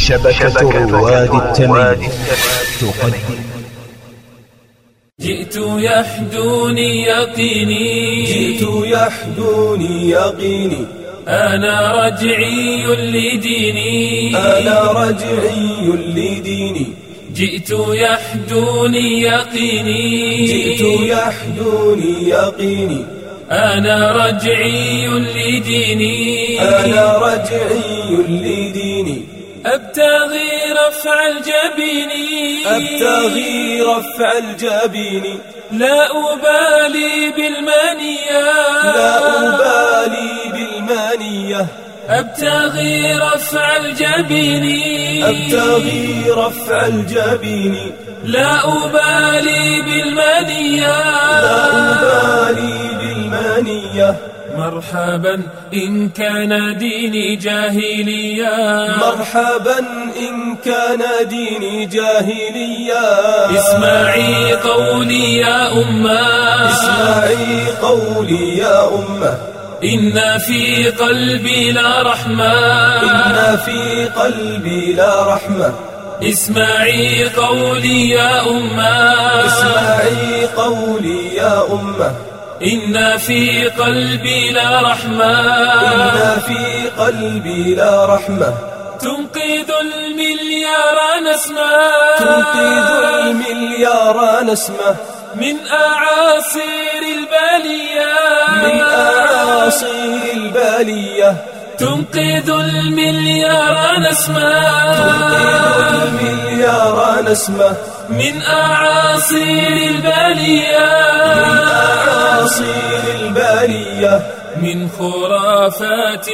شبكة رواد التميم تقدم. جئت يحدوني يقيني أنا رجعي لديني جئت يحدوني يقيني أنا رجعي لديني أبتغي رفع الجبين لا أبالي بالمانية أبتغي رفع الجبين لا أبالي بالمانية مرحبا إن كان ديني جاهليا اسمعي قولي يا أمة إن في قلبي لا رحمة اسمعي قولي يا أمة إن في قلبي لا رحمة تنقذ المليار نسمة من أعاصير البالية تنقذ المليار نسمة من أعاصير البالية من خرافات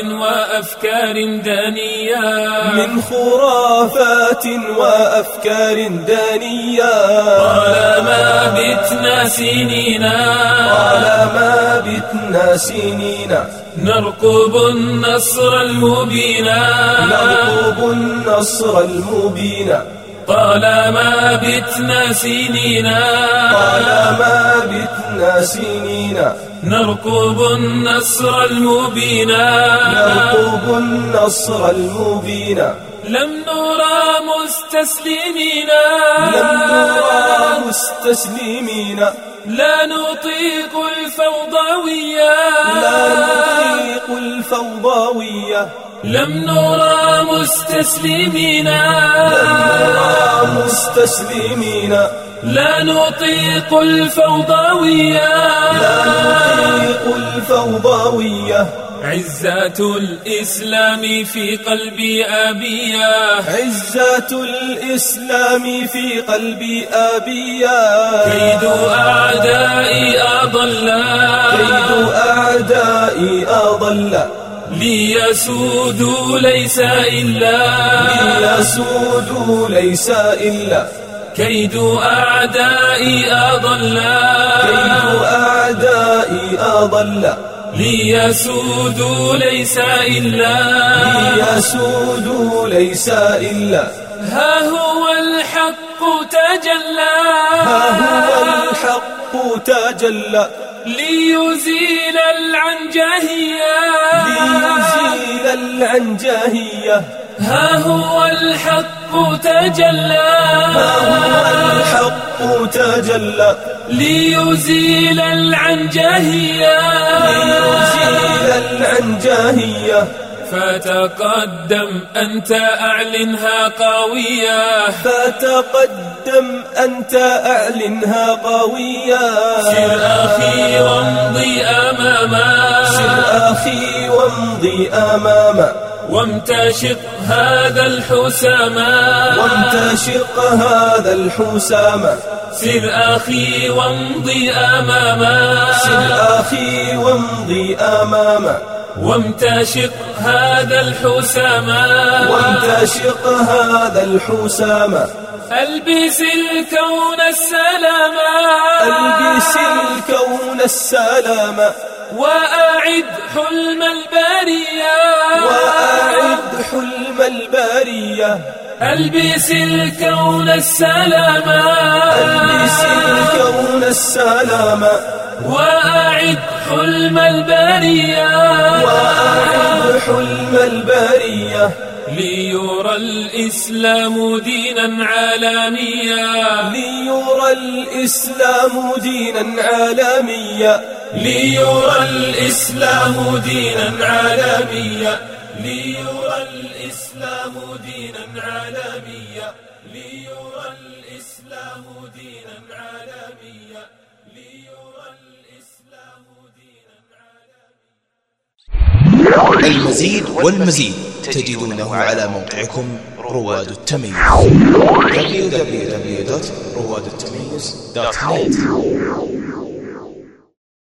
وأفكار دانية طالما بتنا سنين نرقب النصر المبين طالما بتنا سنين نرقب النصر المبين لم نرى مستسلمين لا نطيق الفوضوية لم نرى مستسلمين لا نطيق الفوضوية عزة الإسلام في قلبي أبيا كيد أعدائي أضل ليسودوا ليس إلا كيد أعدائي أضل ليسودوا ليس إلا ها هو الحق تجلى ليزيل العنجهية ها هو الحق تجلى ليزيل العنجهية فتقدم أنت أعلنها قوية سر أخي وامضي أماما وامتشق هذا الحسام سر أخي وامضي أماما وامتشق هذا الحسام ألبس الكون السلام وأعد حلم البارية ألبس الكون السلام وأعد حلم البارية ليرى الإسلام دينا عالميا ليرى الإسلام دينا عالميا ليرى الإسلام دينا عالميا ليرى الإسلام دينا عالميا ليرى الإسلام دينا عالميا ليرى الإسلام دينا عالميا. المزيد والمزيد تجدونه على موقعكم رواد التميز www.روادالتميز.net